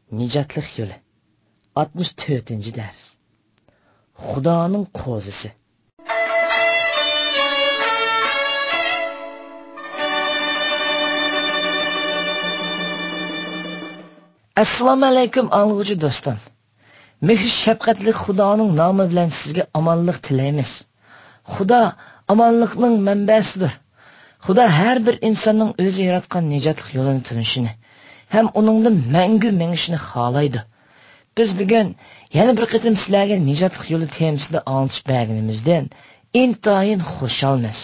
Nijatlik yo'li. 64-ders. Xudoning qo'zisi. Assalomu alaykum anglag'uchi do'stim. Mehr shafqatli Xudoning nomi bilan sizga omonlik tilaymiz. Xudo omonlikning manbasidir. Xudo har bir insonning o'zi yaratgan nijotlik yo'lini tunishini ham uningdan mangu mengishni xohlaydi. Biz bugun yana bir qatim sizlarga nijotlik yo'li temasida anglatish berganimizdan intayin xushalmiz.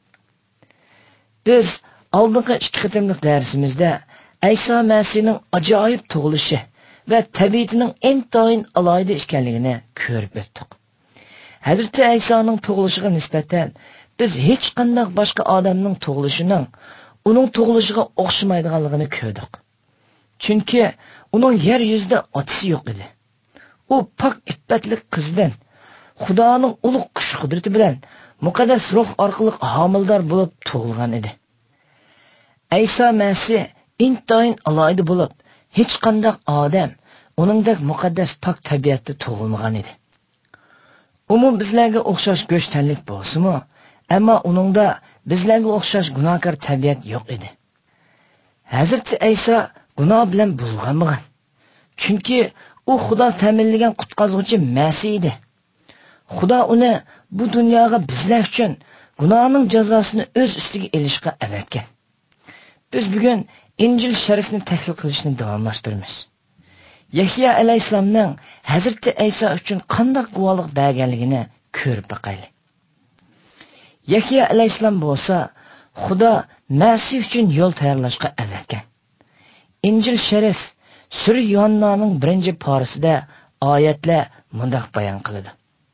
Biz oldingi 2 qatimlik darsimizda İsa Masihning ajoyib tug'ilishi va tabiatining intayin alohida ekanligini ko'rib o'tdik. Hazrati İsa'ning tug'ilishiga nisbatan biz hech qanday boshqa odamning tug'ilishining uning tug'ilishiga o'xshamaydiganligini ko'rdik. Chunki uning yer yuzida otasi yo'q edi. U pok iffatli qizdan Xudoning ulug' kuch-qudrati bilan muqaddas ruh orqali homildor bo'lib tug'ilgan edi. İsa Masih intayin alohida bo'lib, hech qanday odam uningdek muqaddas pok tabiatda tug'ilmagan edi. U bizlarga o'xshash go'shtanlik bo'lsa-mu, ammo uningda bizlarga o'xshash gunohkor tabiat yo'q edi. Hazrati İsa gunoh bilan bulg'anmagan. Chunki u Xudo ta'minlagan qutqazuvchi Masih edi. Xudo uni bu dunyoga bizlar uchun gunohning jazosini o'z ustiga olishga avatgan. Biz bugun İncil Sharifni tahlil qilishni davomlashtiramiz. Yahya alayhisalomning Hazrati İsa uchun qanday guvohlik berganligini ko'rib boqaylik. Yahya alayhisalom bo'lsa, Xudo Masih uchun yo'l tayyorlashga avatgan. İncil Sharif Sura Yuhannaning 1-parasida oyatlar mundaq bayon qiladi.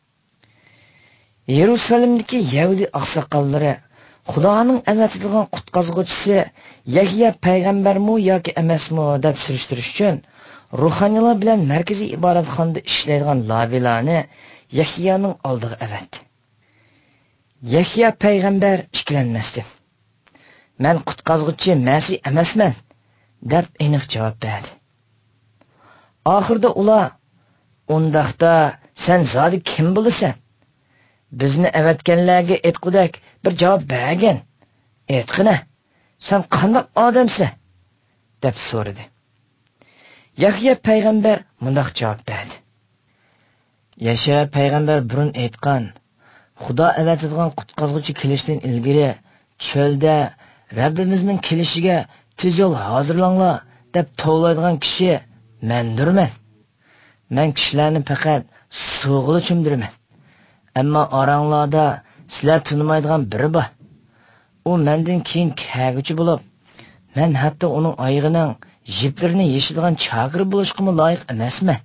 Yerusalimdagi Yahudi oqsoqollari Xudoning avatilgan qutqazuvchisi Yahya payg'ambarmi yoki emasmi deb surishtirish uchun ruhoniylar bilan markaziy ibodatxonada ishlaydigan lavilarni Yahyaning oldiga avatdi. Yahya payg'ambar ikkilanmasdi. Men qutqazuvchi Masih emasman deb aniq javob berdi. Oxirda ular undaqda sen zodi kim bo'lasan? Bizni avatganlarga aytqudak bir javob bergin. Aytqina, sen qanday odamsan? deb so'radi. Yahya payg'ambar mundaq javob berdi. Yahya payg'ambar burun aytgan, Xudo avatadigan qutqazuvchi kelishdan ilgari cho'lda Rabbimizning kelishiga tez yo'l hozirlanglar deb to'g'laydigan kishi mendirman. Men kishilarni faqat suvg'ili chimdirman. Ammo oranglarda sizlar tunimaydigan biri bor. U mendan keyin kelguchi bo'lib, men hatto uning oyog'ining jiplarini yeshadigan chaqir bo'lishga loyiq emasman.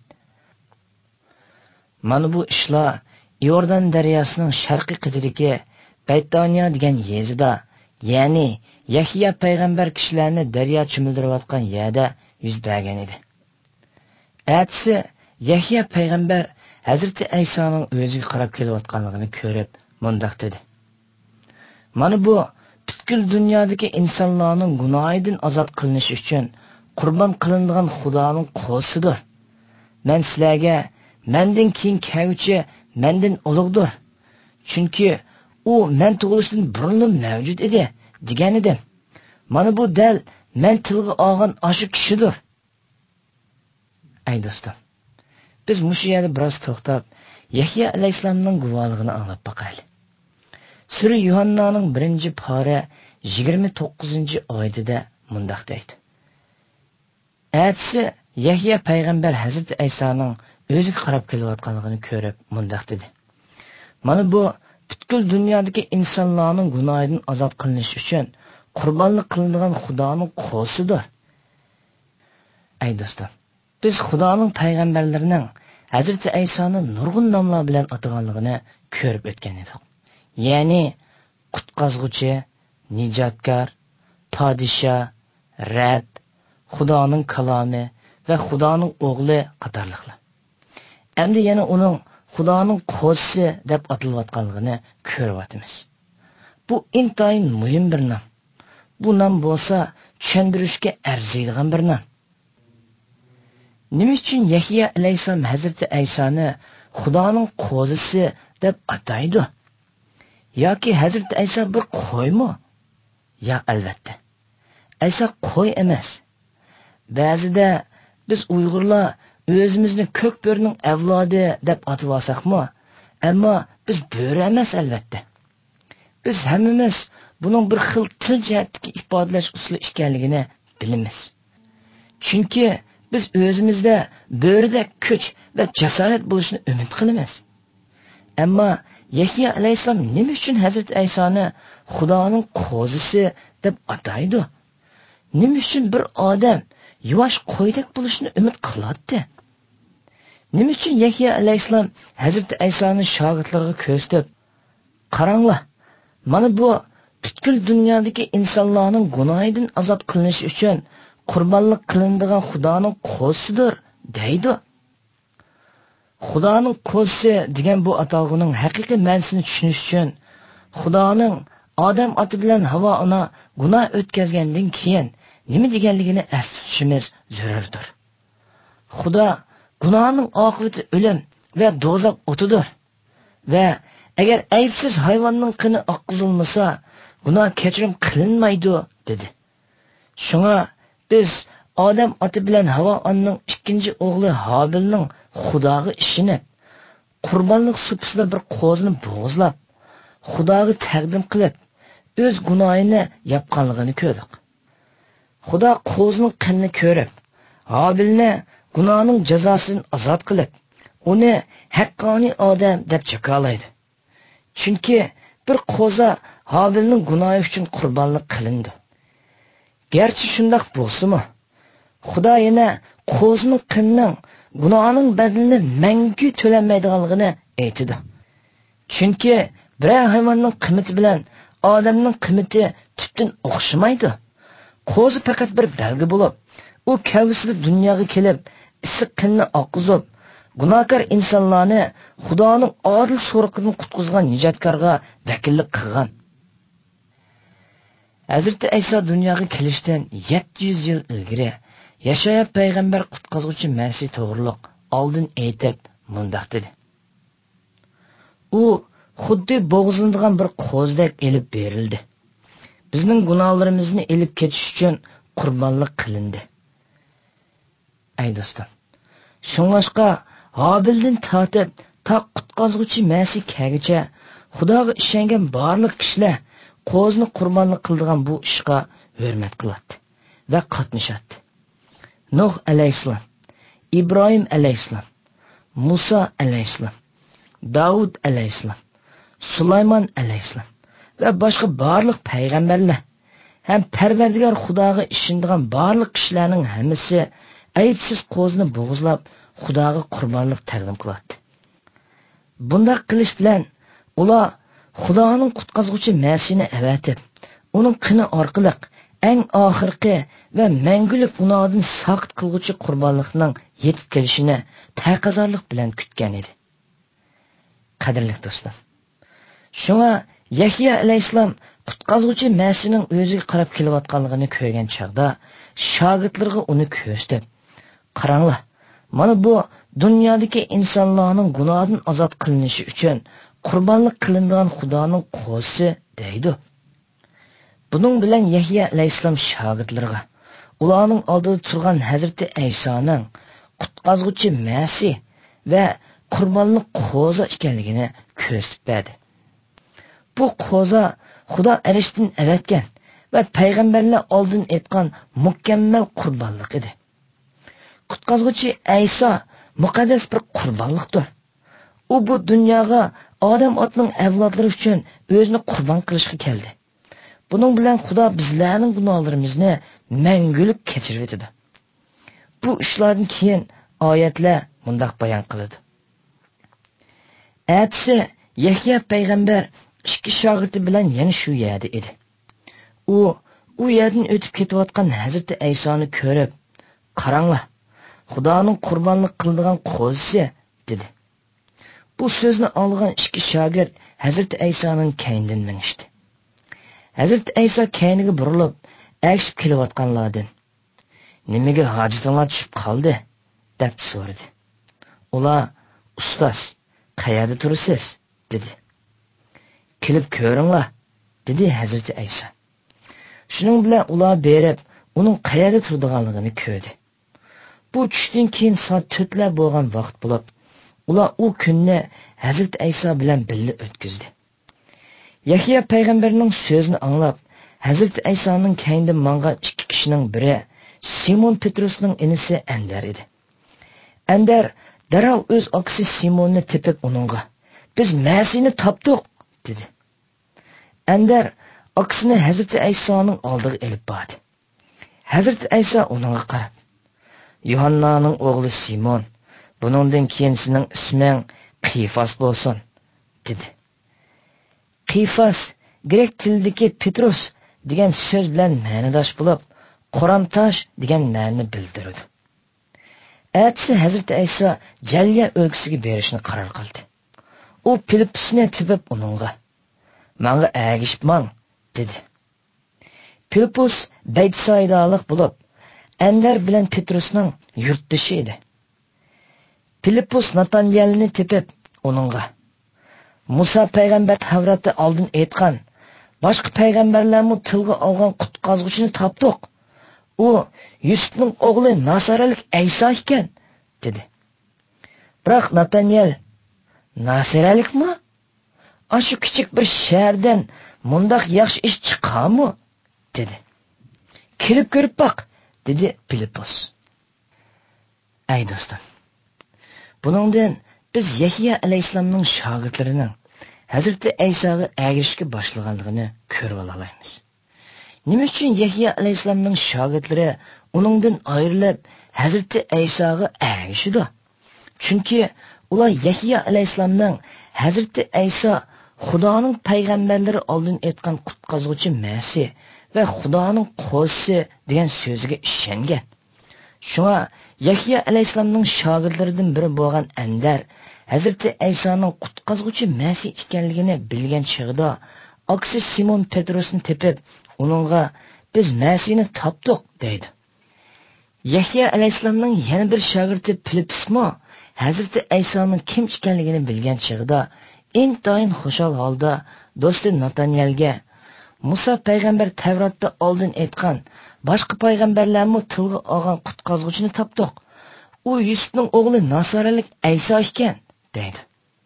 Mana bu ishlar Yordan daryosining sharqiy qirg'idagi Baytoniya degan yezida, ya'ni Yahya payg'ambar kishilarni daryo chimildirayotgan yerda yuz bergan edi. Atsi Yahya payg'ambar Hazrati İsa'ning o'ziga qarab kelayotganligini ko'rib, mundaq dedi. Mana bu butkul dunyodagi insonlarning gunohidan ozod qilinishi uchun qurbon qilinadigan Xudoning qo'lsidir. Men sizlarga mendan keyin keluvchi mendan ulug'dir. Chunki u men tug'ilishdan burun mavjud edi degan edim. Mana bu dal men tilga olgan oshu kishidir. Ay do'stim, biz mushu yerda biroz to'xtab, Yahya alayhisalomning guvohligini anglab boqaylik. Sura Yuhannaning 1-pora 29-oyatida mundaq deydi. Atsi Yahya payg'ambar Hazrati İsa'ning o'ziga qarab kelayotganligini ko'rib mundaq dedi. Mana bu butkul dunyodagi insonlarning gunohidan ozod qilinish uchun qurbonlik qilinadigan Xudoning qo'lsidir. Ay do'stlar, biz Xudoning payg'ambarlarining Hazrati İsa'ni nurg'un nomlar bilan ataganligini ko'rib o'tgan edik. Ya'ni qutqazuvchi, nijotkor, podsho, Rab, Xudoning kalomi va Xudoning o'g'li qatorliqlar. Endi yana uning Xudoning qo'lsi deb atilayotganligini ko'ryapmiz. Bu intayin muhim bir nom. Bu nom bo'lsa tushuntirishga arziydigan bir nom. nima uchun Yahya alayhisalom Hazrati Aysoni Xudoning qo'zisi deb ataydi? Yoki Hazrati Ayso bir qo'ymi? Ya albatta. Ayso qo'y emas. Ba'zida biz Uyg'urlar o'zimizni ko'k bo'rining avlodi deb atib olsakmi, ammo biz bo'ri emas albatta. Biz hammamiz buning bir xil til jihatdagi ifodalash usuli ekanligini bilamiz. Chunki biz o'zimizda bo'rida kuch va jasorat bo'lishini umid qilamiz. Ammo Yahya alayhisalom nima uchun Hazrat Aysoni Xudoning qo'zisi deb ataydi? Nima uchun bir odam yuvosh qo'ydek bo'lishni umid qiladi? Nima uchun Yahya alayhisalom Hazrat Aysoni shogirdlariga ko'rsatib, qaranglar, mana bu butkul dunyodagi insonlarning gunohidan ozod qilinishi uchun qurbonlik qilinadigan Xudoning qo'zisidir deydi. Xudoning qo'zisi degan bu atalg'uning haqiqiy ma'nosini tushunish uchun Xudoning odam oti bilan Havo ona gunoh o'tkazgandan keyin nima deganligini asli tutishimiz zarurdir. Xudo gunohning oqibati o'lim va do'zax o'tidir va agar aybsiz hayvonning qini oqqizilmasa, gunoh kechirim qilinmaydi dedi. Shunga biz odam oti bilan Havo onaning ikkinchi o'g'li Hobilning Xudoga ishinib, qurbonlik supisida bir qo'zni bo'g'izlab, Xudoga taqdim qilib, o'z gunohini yapqanligini ko'rdik. Xudo qo'zning qinni ko'rib, Hobilni gunohning jazosidan ozod qilib, uni haqqoniy odam deb jakolaydi. Chunki bir qo'za Hobilning gunohi uchun qurbonlik qilindi. Gerçi shundoq bo'lsa-mu, Xudo yana qo'zning qinning gunohining badalini mangu to'lanmaydiganligini aytdi. Chunki bir hayvonning qiymati bilan odamning qiymati tubdan o'xshamaydi. Qo'zi faqat bir belgi bo'lib, u kavsida dunyoga kelib, issiq qinni oqizib, gunohkor insonlarni Xudoning odil so'roqidan qutqizgan nijotkorga vakillik qilgan. Hazreti Ayso dunyoga kelishdan 700 yil ilgari Yashaya payg'ambar qutqazuvchi Masih to'g'riliq oldin aytib mundaq dedi. U xuddi bo'g'izlanadigan bir qo'zdek elib berildi. Bizning gunohlarimizni elib ketish uchun qurbonlik qilindi. Ey do'stlar, shunlashqa Hobildan tortib ta qutqazuvchi Masih kelgacha Xudoga ishongan barliq kishilar qo'zni qurbonlik qildigan bu ishga hurmat qiladi va qatnashadi. Nuh alayhisalom, İbrahim alayhisalom, Musa alayhisalom, Davud alayhisalom, Sulaymon alayhisalom va boshqa barliq payg'ambarlar ham Parvardigor Xudoga ishonadigan barliq kishilarning hammasi aybsiz qo'zni bo'g'izlab Xudoga qurbonlik taqdim qiladi. Bunday qilish bilan ular Xudoning qutqazuvchi Masihni avatib, uning qini orqali eng oxirgi va mangulik gunohdan saqit qilguvchi qurbonlikning yetib kelishini taqozorlik bilan kutgan edi. Qadrli do'stlar, shunga Yahya alayhisalom qutqazuvchi Masihning o'ziga qarab kelayotganligini ko'rgan chaqda shogirdlarga uni ko'rsatib, qaranglar, mana bu dunyodagi insonlarning gunohdan ozod qilinishi uchun qurbonlik qilinadigan Xudoning qo'zisi deydi. Buning bilan Yahya alayhisalom shogirdlarga ularning oldida turgan Hazrati Aysoning qutqazuvchi Masih va qurbonlik qo'zi ekanligini ko'rsatib berdi. Bu qo'zi Xudo arishdan avatgan va payg'ambarlar oldin aytgan mukammal qurbonlik edi. Qutqazuvchi Ayso muqaddas bir qurbonlikdir. U bu dunyoga odam otning avlodlari uchun o'zini qurbon qilishga keldi. Buning bilan Xudo bizlarning gunohlarimizni mangulik kechirib etdi. Bu ishlardan keyin oyatlar mundaq bayon qiladi. Atsi Yahya payg'ambar ikki shogirdi bilan yana shu yerda edi. U yerdan o'tib ketayotgan Hazrati Aysoni ko'rib, qaranglar, Xudoning qurbonlik qiladigan qo'zisi dedi. Bu so'zni olgan ikki shogird Hazrati Aysoning keynidan minishdi. Hazrati Ayso keyniga burilib, agishib kelayotganlardan, "Nimaga hojitinglar tushib qoldi?" deb so'radi. Ular, ustoz, qayerda tursiz? dedi. Kelib ko'ringlar, dedi Hazrati Ayso. Shuning bilan ular berib, uning qayerda turadiganligini ko'rdi. Bu tushdan keyin soat 4lar bo'lgan vaqt bo'lib, ular u kunni Hazrati Ayso bilan birga o'tkazdi. Yahya payg'ambarning so'zini anglab, Hazrati Aysoning keyinda mangan ikki kishining biri Simon Petrusning inisi Andar edi. Andar darhol o'z aksi Simonni tepib uningga, "Biz Masihni topdik", dedi. Andar aksini Hazrati Aysoning oldiga elib bordi. Hazrati Ayso uningga qarab, "Yuhannaning o'g'li Simon, buningdan keyin sening isming Qiyfas bo'lsin", dedi. Qiyfas grek tilidagi Petrus degan so'z bilan ma'nodosh bo'lib, Qoramtosh degan ma'noni bildiradi. Ertasi Hazrati Ayso Jalya o'lkasiga berishni qaror qildi. U Filippusni tepib uningga, "Menga ergishib mang", dedi. Filippus Baytsaydalik bo'lib, Andar bilan Petrusning yurtdoshi edi. Filippus Nataniyelni tepib uningga, "Musa payg'ambar Tavratda oldin aytgan, boshqa payg'ambarlarni tilga olgan qutqazuvchini topdik. U Yusufning o'g'li Nasaralik Ayso ekan", dedi. Biroq Nataniyel, "Nasaralikmi? Ashu kichik bir shahardan mundaq yaxshi ish chiqarmi?" dedi. "Kelib ko'rib baq", dedi Filippus. Ey do'stim, buningdan biz Yahya alayhissalomning shogirdlarining Hazrati Aysoga ergishishga boshlaganligini ko'rib olamiz. Nima uchun Yahya alayhissalomning shogirdlari uningdan ayrilib Hazrati Aysoga ergishdi? Chunki ular Yahya alayhissalomning Hazrati Ayso Xudoning payg'ambarlari oldin aytgan qutqazuvchi Masih va Xudoning qo'zisi degan so'ziga ishongan. Shunga Yahya alayhissalomning shogirdlaridan biri bo'lgan Andar Hazrati Aysoning qutqazuvchi Masih ekanligini bilgan chog'da aksi Simon Petrusni tepib, uningga "Biz Masihni topdik", deydi. Yahya alayhissalomning yana bir shogirdi Filippusmo Hazrati Aysoning kim ekanligini bilgan chog'da intayin xushal holda do'sti Nataniyelga, "Musa payg'ambar Tavratda oldin aytgan, boshqa payg'ambarlarni tilga olgan qutqazuvchini topdik. U Yusufning o'g'li Nasaralik Ayso ekan", deydi.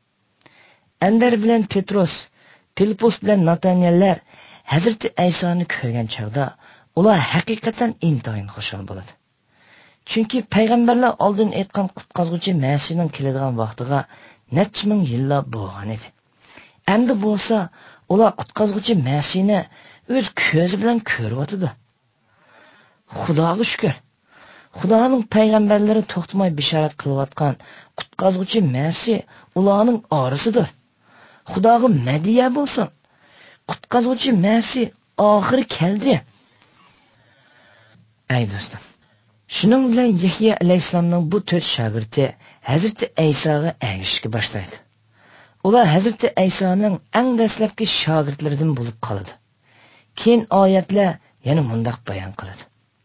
Andar bilan Petrus, Filippus bilan Nataniyellar Hazrati Aysoni ko'rgan chog'da ular haqiqatan intayin xushal bo'ladi. Chunki payg'ambarlar oldin aytgan qutqazuvchi Masihning keladigan vaqtiga necha ming yillar bo'lgan edi. Endi bo'lsa, ular qutqazuvchi Masihni o'z ko'zi bilan ko'ryotdi. Xudoga shukr. Xudoning payg'ambarlari to'xtamay bishorat qilayotgan qutqazuvchi Masih ularning orasidir. Xudoga madiya bo'lsin. Qutqazuvchi Masih oxiri keldi. Ey do'stim, shuning bilan Yahya alayhissalomning bu 4 shogirdi Hazrati Aysoga ergishishga boshlaydi. Ular Hazrati Aysoning eng dastlabki shogirdlaridan bo'lib qoladi. Keyin oyatlar yana mundaq bayon qiladi.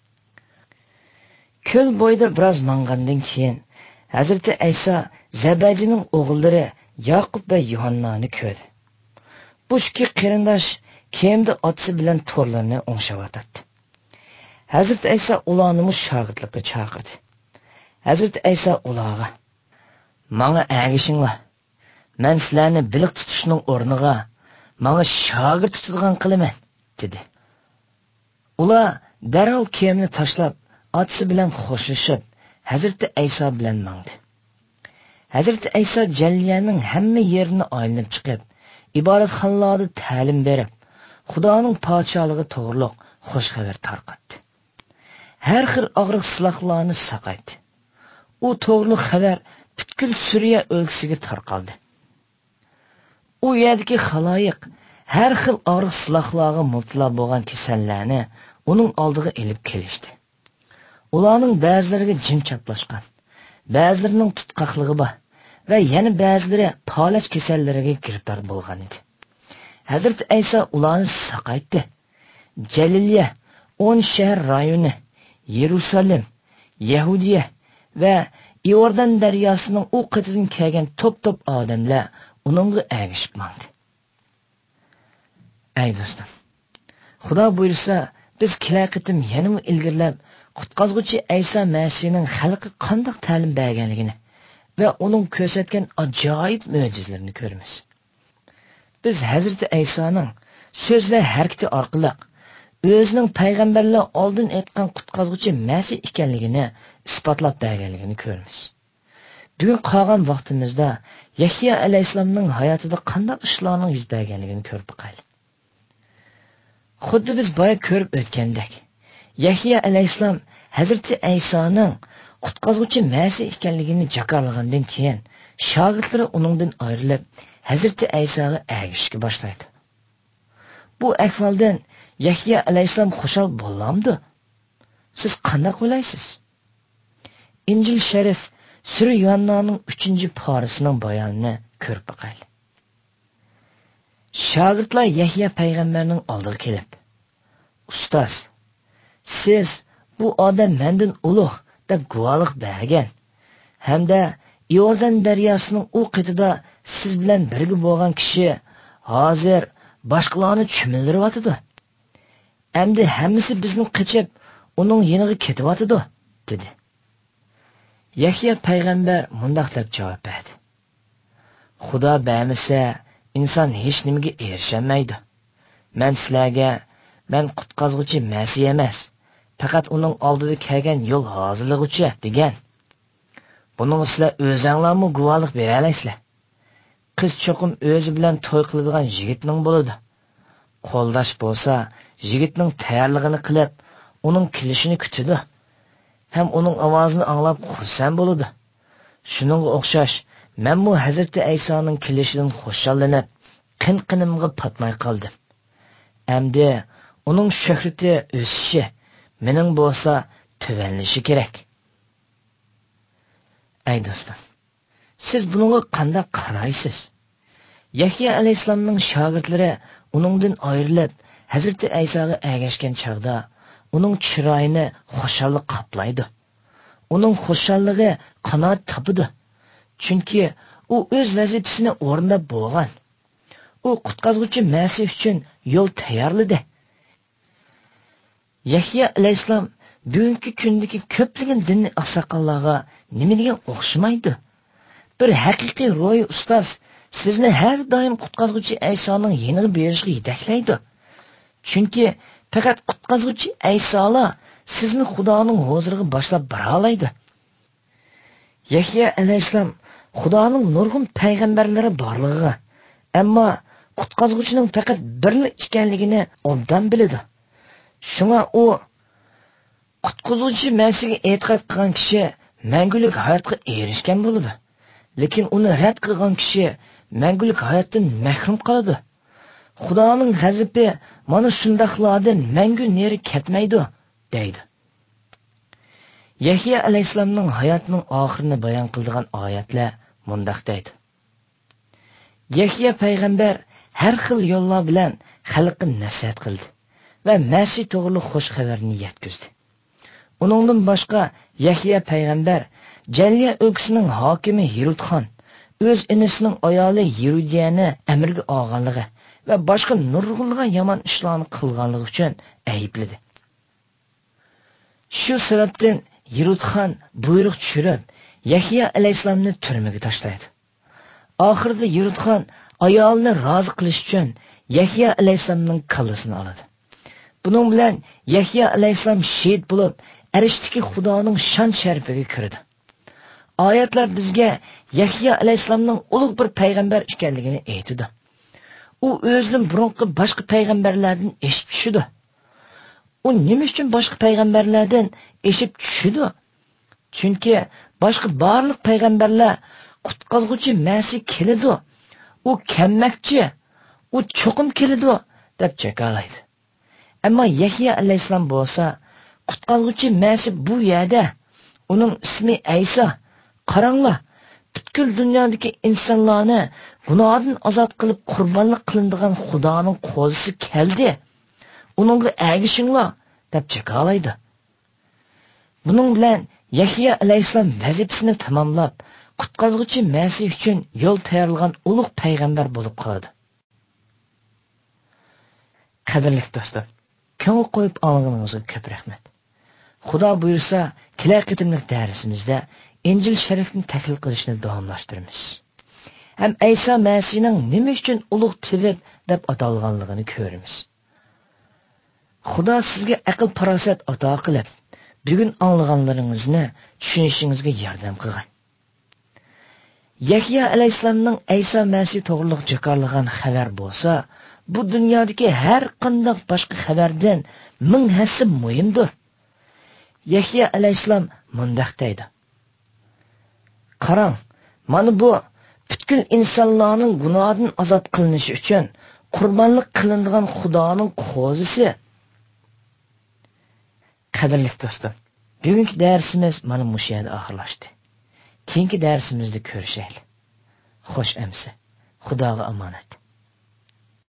Ko'l bo'yida biroz mangandan keyin Hazrati Ayso Zabajining o'g'illari Yaqub va Yuhannani ko'rdi. Bu ikki qarindosh kemda otasi bilan to'rlarni o'ngshavatdi. Hazrati Ayso ularni shogirdlikka chaqirdi. Hazrati Ayso ularga, "Menga ergishinglar. Men sizlarni biliq tutishning o'rniga menga shogird tutadigan qilaman", dedi. Ular darhol kiyimni tashlab, otasi bilan xo'shlashib, Hazrati Ayso bilan mangdi. Hazrati Ayso Jalliyaning hamma yerini aylanib chiqib, ibodatxonalarda ta'lim berib, Xudoning podshohligi to'g'riliq xush xabar tarqatdi. Har xil og'riq siloqlarni saqaydi. U to'g'riliq xabar butkul Suriya o'lkasiga tarqaldi. U yerdagi xaloyiq har xil og'riq siloqlarga mubtalo bo'lgan kasallarni uning oldiga elib kelishdi. Ularning ba'zilariga jin chaplashgan, ba'zilarining tutqaqligi bor va yana ba'zilari palach kasallariga giriftor bo'lgan edi. Hazrati Ayso ularni saqaytdi. Jaliliya, 10 shahar rayoni, Yerusalim, Yahudiya va Iordan daryosining u qitidan kelgan top odamlar uningga ergishib mangdi. Ey do'stim, Xudo buyursa, biz kelar qitim yana ilgirlab qutqazg'uchi Ayso Masihning xalqqa qanday ta'lim berganligini va uning ko'rsatgan ajoyib mo'jizalarini ko'ramiz. Biz Hazrati Aysoning so'z va harakati orqali o'zining payg'ambarlar oldin aytgan qutqazg'uchi Masih ekanligini isbotlab berganligini ko'ramiz. Bugun qolgan vaqtimizda Yahyo alayhisolamning hayotida qanday ishlarning yuz berganligini ko'rib chiqaylik. Xuddi biz boya ko'rib o'tgandek, Yahyo alayhisolam Hazrati Aysoning qutqazg'uchi Masih ekanligini jakarlagandan keyin shogirdlari uningdan ayrilib Hazrati Aysoga ergishishga boshlaydi. Bu ahvoldan Yahyo alayhisolam xushal bo'lamdi? Siz qanday o'ylaysiz? Injil Sharif Sura Yuhannaning 3-parasining bayonini ko'rib boqaylik. Shogirdlar Yahyo payg'ambarning oldiga kelib, "Ustoz, siz bu odam mendan ulug' deb guvohlik bergan, hamda Iordan daryosining u qitida siz bilan birga bo'lgan kishi hozir boshqalarni cho'mildiryotidi. Endi hammasi bizni qichib, uning yeniga ketyotidi" dedi. Yahyo payg'ambar mundaq deb javob berdi: "Xudo bermasa, inson hech nimaga erishamaydi. Men qutqazg'uchi Masih emas, faqat uning oldida kelgan yo'l hozirlig'uchi degan. Buning sizlar o'zinglarmi guvohlik bera olasizlar. Qiz cho'qim o'zi bilan to'y qiladigan yigitning bo'ladi. Qo'ldash bo'lsa, yigitning tayyorlig'ini qilib, uning kelishini kutadi. Ham uning ovozini anglab xursand bo'ladi. Shuningga o'xshash, men bu Hazrati Aysoning kelishidan xushallanib, qin-qinimga patmay qoldim. Endi uning shuhrati o'sishi, mening bo'lsa tuvanlishi kerak." Ey do'stim, siz bunga qanday qaraysiz? Yahyo alayhisolamning shogirdlari uningdan ayrilib Hazrati Aysoga ergashgan chaqda uning chiroyini xushallik qoplaydi. Uning xushalligi qanot topidi. Chunki u o'z vazifasini o'rnab bo'lgan. U qutqazg'uchi Masih uchun yo'l tayyorladi. Yahyo alayhisolam bugungi kundagi ko'plagan dinni oqsoqollarga nima degan o'xshamaydi. Bir haqiqiy ro'y ustoz sizni har doim qutqazg'uchi Aysoning yeniga berishga yetaklaydi. Chunki faqat qutqazg'uchi Aysolar sizni Xudoning huzuriga boshlab bora oladi. Yahyo alayhisolam Xudoning nurg'un payg'ambarlari borlig'iga, ammo qutqazg'uchining faqat birli ekanligini obdan biladi. Shunga u qutqazuvchi Masihga e'tiqod qilgan kishi mangulik hayotga erishgan bo'ladi. Lekin uni rad qilgan kishi mangulik hayotdan mahrum qoladi. Xudoning g'azabi mana shundaqlardan mangu neri ketmaydi, deydi. Yahyo alayhisolamning hayotining oxirini bayon qiladigan oyatlar mundaq deydi: Yahyo payg'ambar har xil yo'llar bilan xalqqa nasihat qildi va Masih to'g'rili xush xabarni yetkazdi. Uningdan boshqa Yahyo payg'ambar Jaliya o'lkasining hokimi Hirudxon o'z inisining ayoli Yerudiyani amirga olganligi va boshqa nurg'unlagan yomon ishlarni qilganligi uchun aybladi. Shu sababdan Hirudxon buyruq tushirib, Yahyo alayhisolamni turmaga tashlaydi. Oxirida Hirudxon ayolni rozi qilish uchun Yahyo alayhisolamning kallasini oladi. Buning bilan Yahyo alayhisolam shahid bo'lib, arishdagi Xudoning shon sharifiga kirdi. Oyatlar bizga Yahyo alayhisolamning ulug' bir payg'ambar ekanligini aytadi. U o'zining burunqi boshqa payg'ambarlardan eshib tushdi. U nima uchun boshqa payg'ambarlardan eshib tushdi? Chunki boshqa barliq payg'ambarlar qutqazg'uchi Masih keladi. U kammakchi, u cho'qim keladi deb jakalaydi. Ammo Yahyo alayhisolam bo'lsa, qutqazg'uchi Masih bu yerda. Uning ismi Ayso. Qaranglar, butkul dunyodagi insonlarni gunohdan ozod qilib qurbonlik qilinadigan Xudoning qo'zisi keldi. Uningga ergishinglar deb jakalaydi. Buning bilan Yahya alayhissalom vazifasini tamomlab, qutqazg'uchi Masih uchun yo'l tayyorlagan ulug' payg'ambar bo'lib qoldi. Qadrli do'stlar, ko'ngil qo'yib olganingizga ko'p rahmat. Xudo buyursa, kelar qitimlik darsimizda Injil sharifni tahlil qilishni davomlashtiramiz. Ham Ayso Masihning nima uchun ulug' tilib deb atalganligini ko'ramiz. Xudo sizga aql farosat ato qilib, bugun anglaganlaringizni tushunishingizga yordam qilgan. Yahya alayhissalomning Ayso Masih to'g'riliq jakarlagan xabar bo'lsa, bu dunyodagi har qanday boshqa xabardan ming hassa muhimdir. Yahya alayhissalom mundaq deydi: Qarang, mana bu butkul insonlarning gunohdan ozod qilinishi uchun qurbonlik qilinadigan Xudoning qo'zisi. Qadrli do'stlar, bugungi darsimiz mana shu yerda oxirlashdi. Keyingi darsimizda ko'rishaylik. Xo'sh amsi, Xudoga omonat.